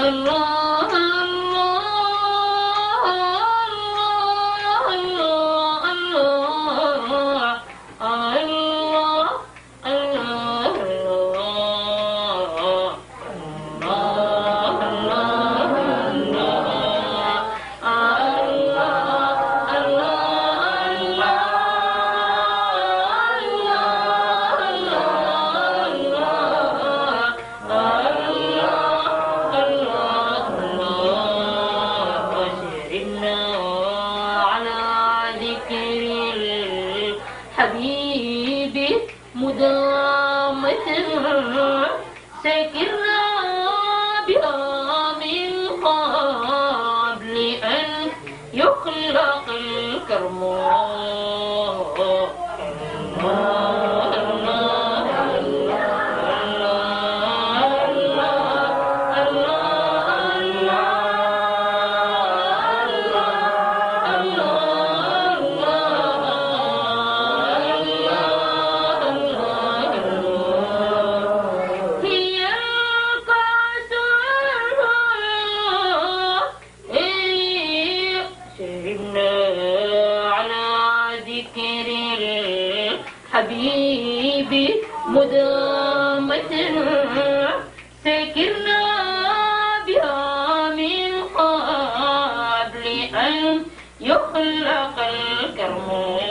حبيبي مدامة سكرنا بها من قبل أن يخلق الكرم. حبيبي مدامة سكرنا بها من قبل أن يخلق الكرم.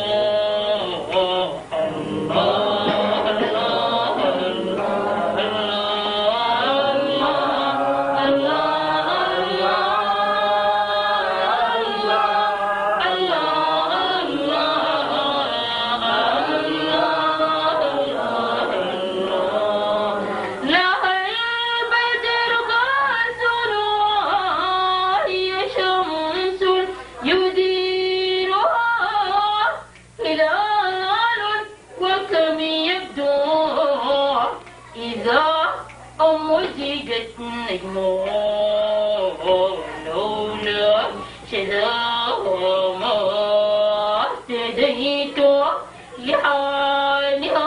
مزجت نجمه لولا شذاها ما اهتديت لحالها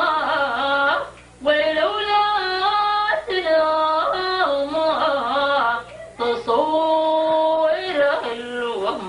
ولولا سلاما تصورها الوهم.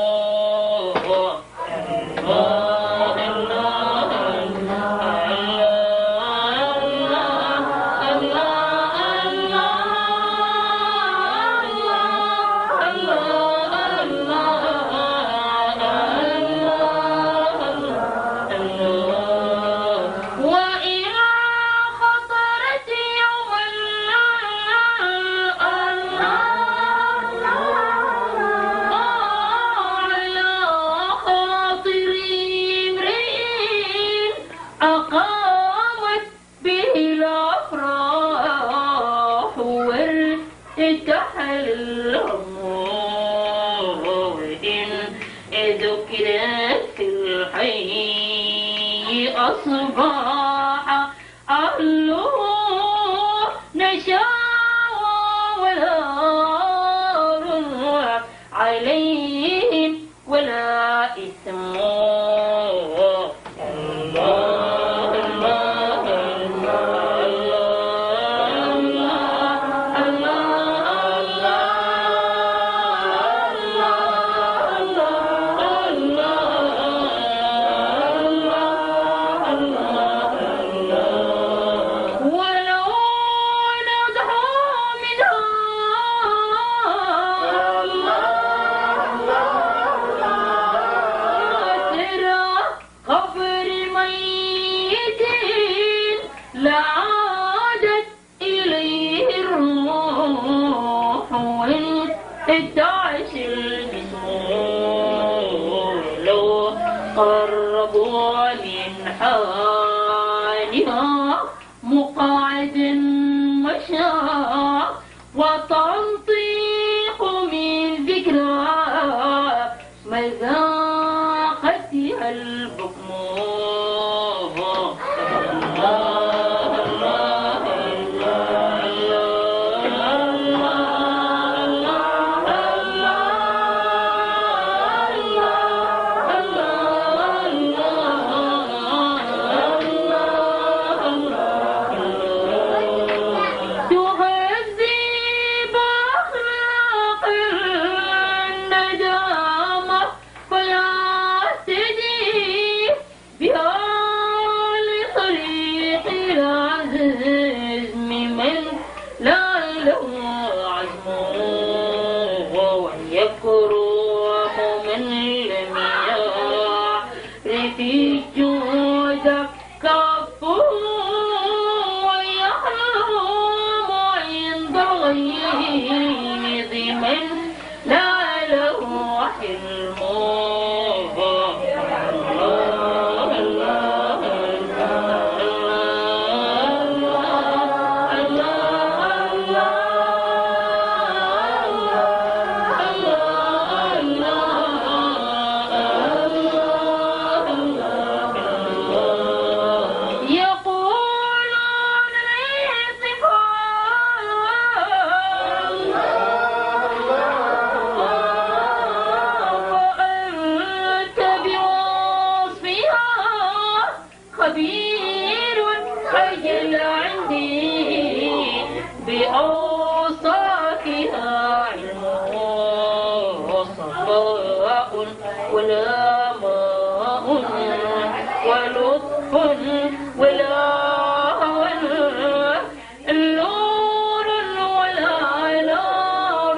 أقامت به الأفراح وارتحل الأمور إن ذكرت في الحي أصبح أهله نشاوى ولا رضوع عليهم ولا إثم. لعادت إليه الروح وانتعش الجسم لو قربوا من حالها مقعد مشى وتنطيق من ذكرى مذاقتها الحكم. تهذب القيد من لا له حلم خبير أجل عندي بأوصافها علمه صفاء ولا ماء ولطف ولا هوى نور ولا نار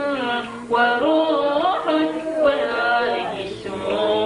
وروح ولا جسم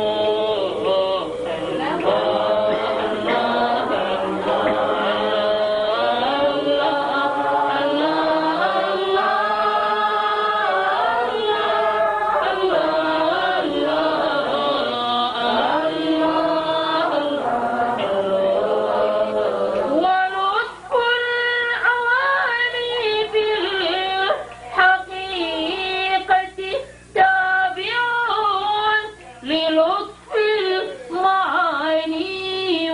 للطف المعاني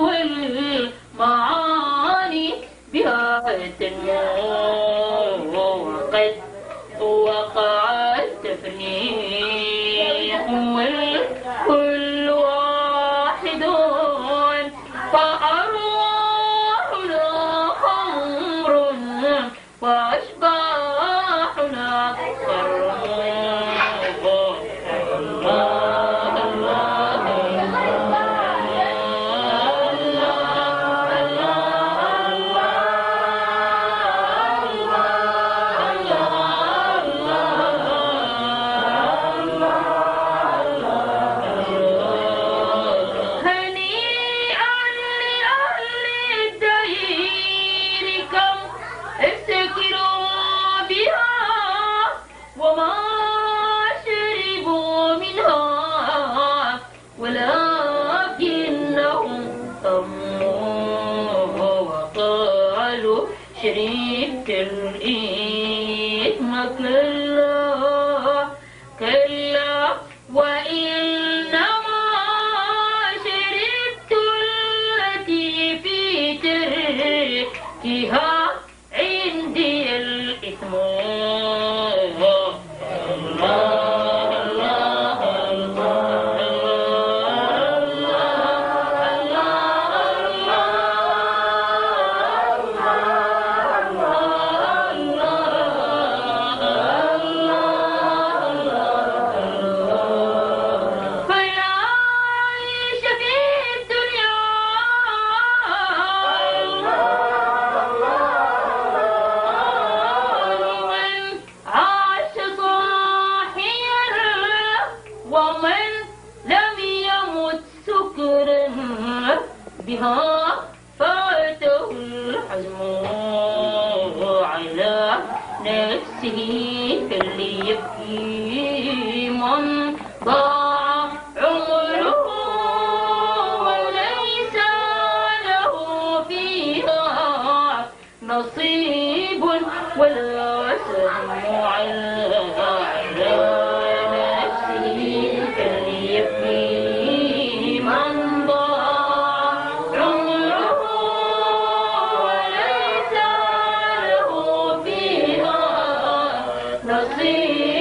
والمعاني بها تنمو وقد وقع التفريق والكل واحد فأرواحنا خمر وأشباحنا وما شربوا منها ولكنهم طموا وقالوا شربت الإثم كلا كلا وإنما شربت التي في تركها عندي الإثم ومن لم يمت سكرا بها فاته الحزم على نفسه فليبكي من ضاع عمره وليس له فيها نصيب ولا سهم على يبكي من ضاع عمره وليس له فيها نصيب